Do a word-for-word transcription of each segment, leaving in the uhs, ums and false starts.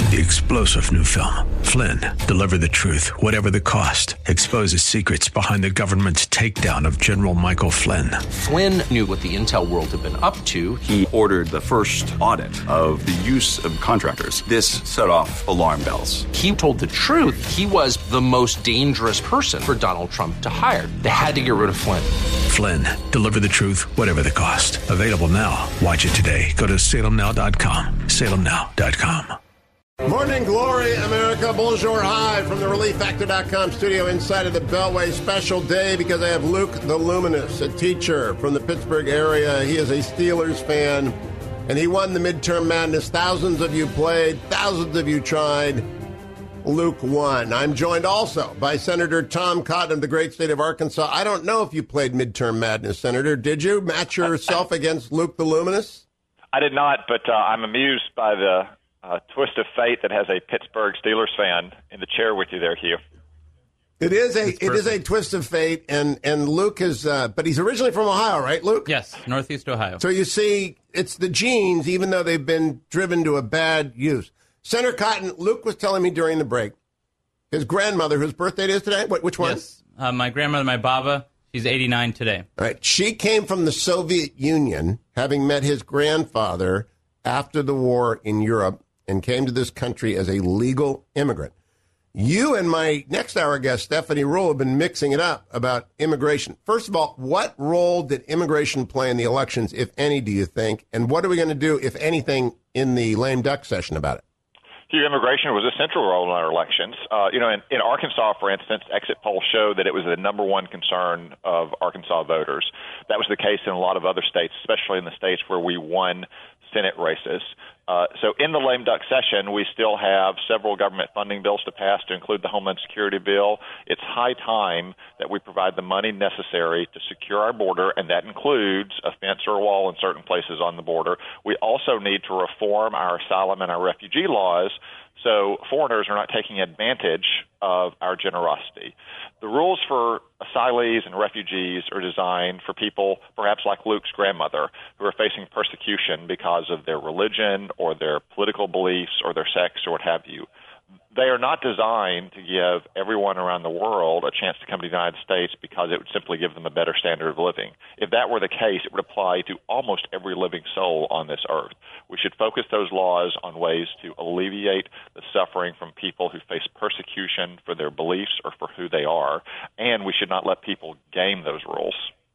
The explosive new film, Flynn, deliver the truth, whatever the cost, exposes secrets behind the government's takedown of General Michael Flynn. Flynn knew what the intel world had been up to. He ordered the first audit of the use of contractors. This set off alarm bells. He told the truth. He was the most dangerous person for Donald Trump to hire. They had to get rid of Flynn. Flynn, deliver the truth, whatever the cost. Available now. Watch it today. Go to salem now dot com. salem now dot com. Morning glory, America. Bonjour, hi from the relief factor dot com studio inside of the Beltway. Special day because I have Luke the Luminous, a teacher from the Pittsburgh area. He is a Steelers fan, and he won the midterm madness. Thousands of you played, thousands of you tried. Luke won. I'm joined also by Senator Tom Cotton of the great state of Arkansas. I don't know if you played midterm madness, Senator. Did you match yourself against Luke the Luminous? I did not, but uh, I'm amused by the Uh, twist of fate that has a Pittsburgh Steelers fan in the chair with you there, Hugh. It is a it is a twist of fate, and and Luke is, uh, but he's originally from Ohio, right, Luke? Yes, Northeast Ohio. So you see, it's the genes, even though they've been driven to a bad use. Senator Cotton, Luke was telling me during the break, his grandmother, whose birthday it is today, what, which one? Yes, uh, my grandmother, my baba, she's eighty-nine today. All right, she came from the Soviet Union, having met his grandfather after the war in Europe, and came to this country as a legal immigrant. You and my next hour guest, Stephanie Ruhle, have been mixing it up about immigration. First of all, what role did immigration play in the elections, if any, do you think? And what are we going to do, if anything, in the lame duck session about it? Hugh, immigration was a central role in our elections. Uh, you know, in, in Arkansas, for instance, exit polls showed that it was the number one concern of Arkansas voters. That was the case in a lot of other states, especially in the states where we won Senate races. Uh, so in the lame duck session, we still have several government funding bills to pass to include the Homeland Security bill. It's high time that we provide the money necessary to secure our border, and that includes a fence or a wall in certain places on the border. We also need to reform our asylum and our refugee laws so foreigners are not taking advantage of our generosity. The rules for asylees and refugees are designed for people, perhaps like Luke's grandmother, who are facing persecution because of their religion or their political beliefs or their sex or what have you. They are not designed to give everyone around the world a chance to come to the United States because it would simply give them a better standard of living. If that were the case, it would apply to almost every living soul on this earth. We should focus those laws on ways to alleviate the suffering from people who face persecution for their beliefs or for who they are, and we should not let people game those rules.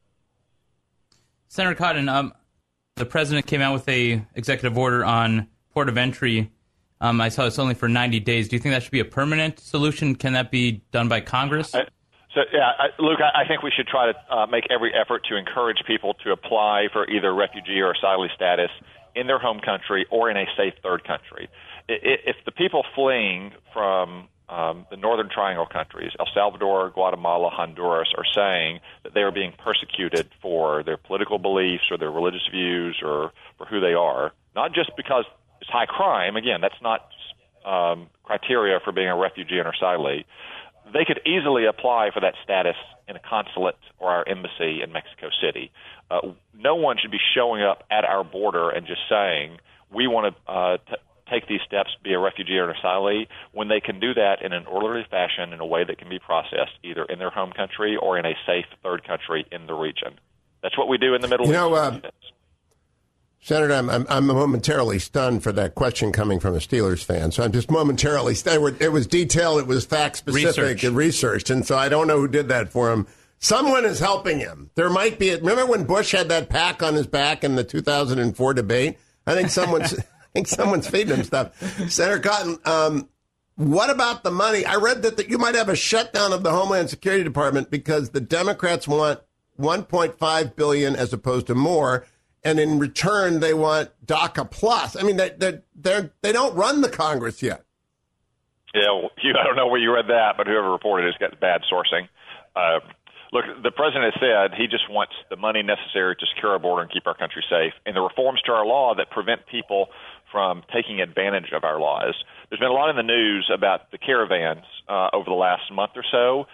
Senator Cotton, um, the president came out with a executive order on port of entry. Um, I saw it's only for ninety days. Do you think that should be a permanent solution? Can that be done by Congress? I, so, yeah, I, Luke, I, I think we should try to uh, make every effort to encourage people to apply for either refugee or asylee status in their home country or in a safe third country. If the people fleeing from um, the Northern Triangle countries, El Salvador, Guatemala, Honduras, are saying that they are being persecuted for their political beliefs or their religious views or for who they are, not just because it's high crime. Again, that's not um, criteria for being a refugee or asylee. They could easily apply for that status in a consulate or our embassy in Mexico City. Uh, no one should be showing up at our border and just saying, we want to uh, t- take these steps to be a refugee or an asylee, when they can do that in an orderly fashion in a way that can be processed either in their home country or in a safe third country in the region. That's what we do in the Middle East. You know, uh, Senator, I'm, I'm I'm momentarily stunned for that question coming from a Steelers fan. So I'm just momentarily stunned. It was detailed, it was fact specific Research. and researched, and so I don't know who did that for him. Someone is helping him. There might be. A, remember when Bush had that pack on his back in the two thousand four debate? I think someone's I think someone's feeding him stuff. Senator Cotton, um, what about the money? I read that the, you might have a shutdown of the Homeland Security Department because the Democrats want one point five billion dollars as opposed to more. And in return, they want DACA plus. I mean, they they they they don't run the Congress yet. Yeah, well, you, I don't know where you read that, but whoever reported it has got bad sourcing. Uh, look, the president has said he just wants the money necessary to secure our border and keep our country safe, and the reforms to our law that prevent people from taking advantage of our laws. There's been a lot in the news about the caravans uh, over the last month or so.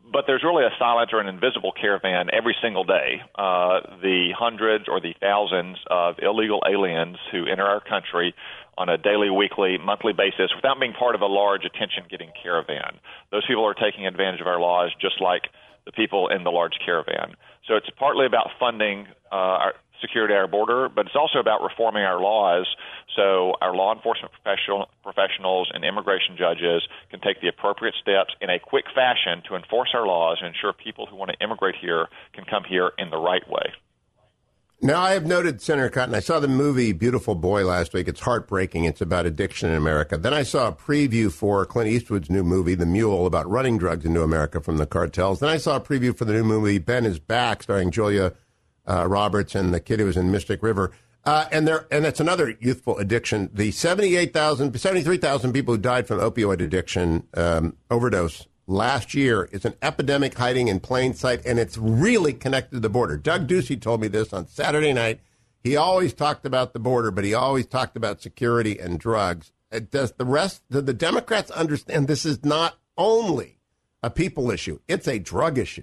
but there's really a silent or an invisible caravan every single day. Uh, the hundreds or the thousands of illegal aliens who enter our country on a daily, weekly, monthly basis without being part of a large attention-getting caravan. Those people are taking advantage of our laws just like the people in the large caravan. So it's partly about funding uh, our security at our border, but it's also about reforming our laws so our law enforcement professional, professionals and immigration judges can take the appropriate steps in a quick fashion to enforce our laws and ensure people who want to immigrate here can come here in the right way. Now, I have noted, Senator Cotton, I saw the movie Beautiful Boy last week. It's heartbreaking. It's about addiction in America. Then I saw a preview for Clint Eastwood's new movie, The Mule, about running drugs into America from the cartels. Then I saw a preview for the new movie, Ben is Back, starring Julia uh, Roberts and the kid who was in Mystic River. Uh, and there, and it's another youthful addiction. The seventy-eight thousand, seventy-three thousand people who died from opioid addiction um, overdose last year is an epidemic hiding in plain sight, and it's really connected to the border. Doug Ducey told me this on Saturday night. He always talked about the border, but he always talked about security and drugs. Does the rest, do the Democrats understand this is not only a people issue, it's a drug issue?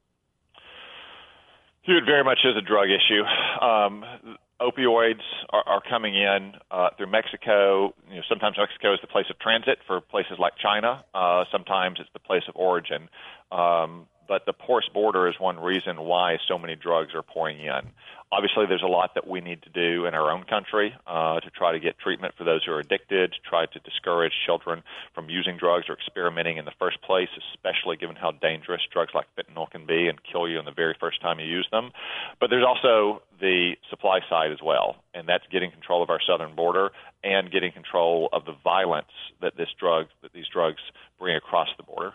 It very much is a drug issue. Um, opioids are, are coming in uh, through Mexico. You know, sometimes Mexico is the place of transit for places like China. Uh, sometimes it's the place of origin. Um, but the porous border is one reason why so many drugs are pouring in. Obviously, there's a lot that we need to do in our own country uh, to try to get treatment for those who are addicted, to try to discourage children from using drugs or experimenting in the first place, especially given how dangerous drugs like fentanyl can be and kill you in the very first time you use them. But there's also the supply side as well, and that's getting control of our southern border and getting control of the violence that this drug, that these drugs bring across the border.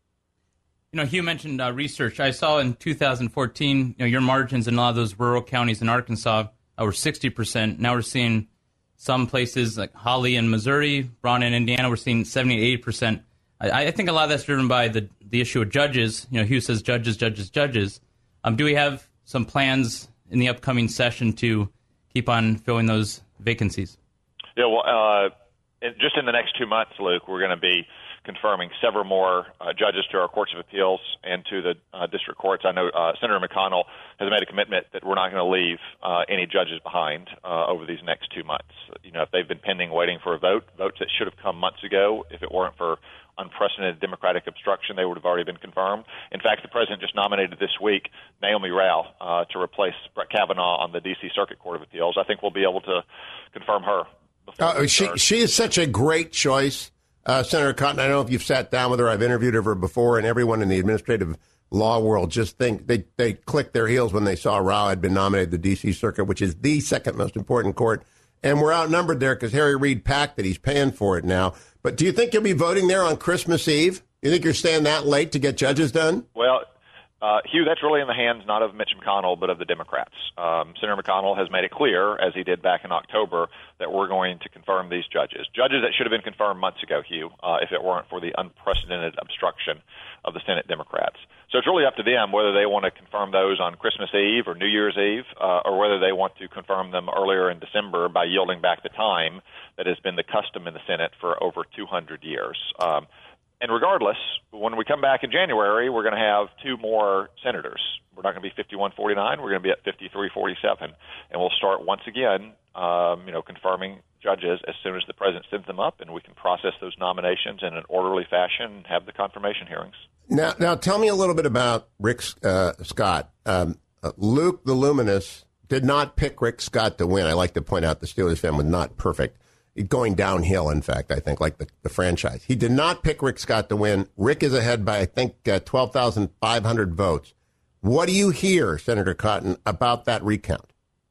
You know, Hugh mentioned uh, research. I saw in two thousand fourteen, you know, your margins in a lot of those rural counties in Arkansas uh, were sixty percent. Now we're seeing some places like Holly in Missouri, Braun in Indiana, we're seeing seventy, eighty percent. I, I think a lot of that's driven by the, the issue of judges. You know, Hugh says judges, judges, judges. Um, do we have some plans in the upcoming session to keep on filling those vacancies? Yeah, well, uh, in, just in the next two months, Luke, we're going to be confirming several more uh, judges to our courts of appeals and to the uh, district courts. I know uh, Senator McConnell has made a commitment that we're not going to leave uh, any judges behind uh, over these next two months. You know, if they've been pending waiting for a vote, votes that should have come months ago, if it weren't for unprecedented Democratic obstruction, they would have already been confirmed. In fact, the president just nominated this week Naomi Rao uh, to replace Brett Kavanaugh on the D C Circuit Court of Appeals. I think we'll be able to confirm her. Uh, she, she is such a great choice. Uh, Senator Cotton, I don't know if you've sat down with her. I've interviewed her before, and everyone in the administrative law world just think they, they clicked their heels when they saw Rao had been nominated to the D C Circuit, which is the second most important court. And we're outnumbered there because Harry Reid packed it. He's paying for it now. But do you think you'll be voting there on Christmas Eve? You think you're staying that late to get judges done? Well, Uh, Hugh, that's really in the hands not of Mitch McConnell, but of the Democrats. Um, Senator McConnell has made it clear, as he did back in October, that we're going to confirm these judges. Judges that should have been confirmed months ago, Hugh, uh, if it weren't for the unprecedented obstruction of the Senate Democrats. So it's really up to them whether they want to confirm those on Christmas Eve or New Year's Eve, uh, or whether they want to confirm them earlier in December by yielding back the time that has been the custom in the Senate for over two hundred years. Um, And regardless, when we come back in January, we're going to have two more senators. We're not going to be fifty-one forty-nine. We're going to be at fifty-three forty-seven. And we'll start once again, um, you know, confirming judges as soon as the president sends them up, and we can process those nominations in an orderly fashion and have the confirmation hearings. Now, now tell me a little bit about Rick uh, Scott. Um, uh, Luke the Luminous did not pick Rick Scott to win. I like to point out the Steelers fan was not perfect. Going downhill, in fact, I think, like the, the franchise. He did not pick Rick Scott to win. Rick is ahead by, I think, uh, twelve thousand five hundred votes. What do you hear, Senator Cotton, about that recount?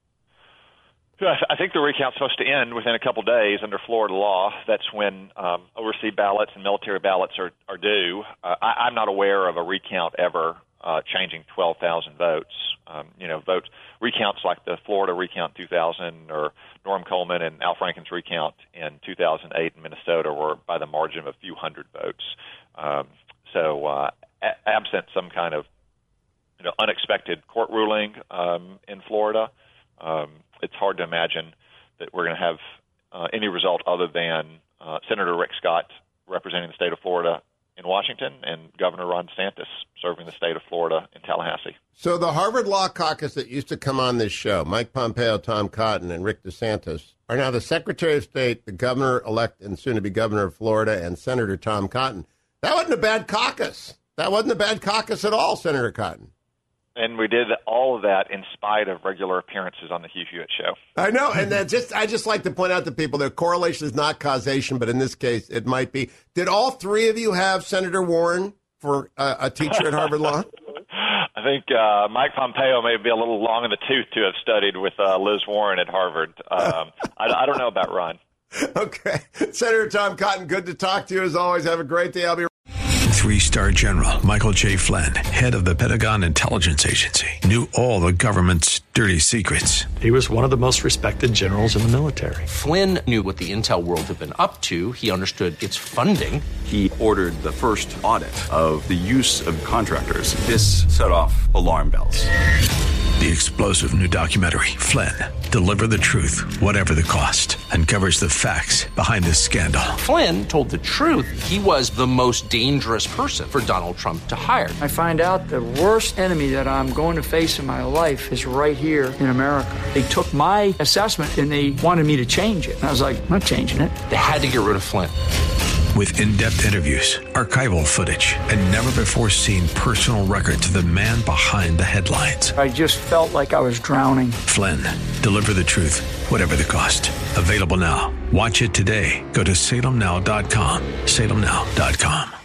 I think the recount's supposed to end within a couple days under Florida law. That's when um, overseas ballots and military ballots are, are due. Uh, I, I'm not aware of a recount ever uh, changing twelve thousand votes. Um, you know, votes recounts like the Florida recount two thousand or Norm Coleman and Al Franken's recount in two thousand eight in Minnesota were by the margin of a few hundred votes. Um, so uh, a- absent some kind of you know, unexpected court ruling um, in Florida, um, it's hard to imagine that we're going to have uh, any result other than uh, Senator Rick Scott representing the state of Florida in Washington and Governor Ron DeSantis serving the state of Florida in Tallahassee. So the Harvard Law Caucus that used to come on this show, Mike Pompeo, Tom Cotton, and Rick DeSantis, are now the Secretary of State, the governor-elect and soon-to-be governor of Florida, and Senator Tom Cotton. That wasn't a bad caucus. That wasn't a bad caucus at all, Senator Cotton. And we did all of that in spite of regular appearances on the Hugh Hewitt Show. I know, and that just I just like to point out to people that correlation is not causation, but in this case, it might be. Did all three of you have Senator Warren for uh, a teacher at Harvard Law? I think uh, Mike Pompeo may be a little long in the tooth to have studied with uh, Liz Warren at Harvard. Um, I, I don't know about Ron. Okay. Senator Tom Cotton, good to talk to you as always. Have a great day. I'll be Three-star General Michael J. Flynn, head of the Pentagon Intelligence Agency, knew all the government's dirty secrets. He was one of the most respected generals in the military. Flynn knew what the intel world had been up to. He understood its funding. He ordered the first audit of the use of contractors. This set off alarm bells. The explosive new documentary, Flynn, Deliver the Truth, Whatever the Cost, uncovers the facts behind this scandal. Flynn told the truth. He was the most dangerous person for Donald Trump to hire. I find out the worst enemy that I'm going to face in my life is right here in America. They took my assessment and they wanted me to change it. And I was like, I'm not changing it. They had to get rid of Flynn. With in-depth interviews, archival footage, and never-before-seen personal records of the man behind the headlines. I just felt like I was drowning. Flynn, Deliver the Truth, Whatever the Cost. Available now. Watch it today. Go to Salem Now dot com. Salem Now dot com.